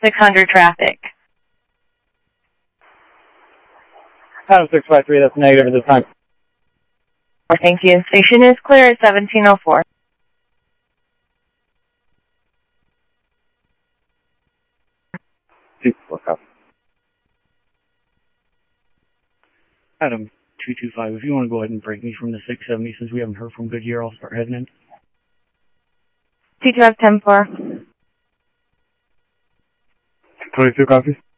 600 traffic. Adam 653, that's negative at this time. Thank you. Station is clear at 1704. Adam 225, if you want to go ahead and break me from the 670 since we haven't heard from Goodyear, I'll start heading in. 225 10-4. 22 copies.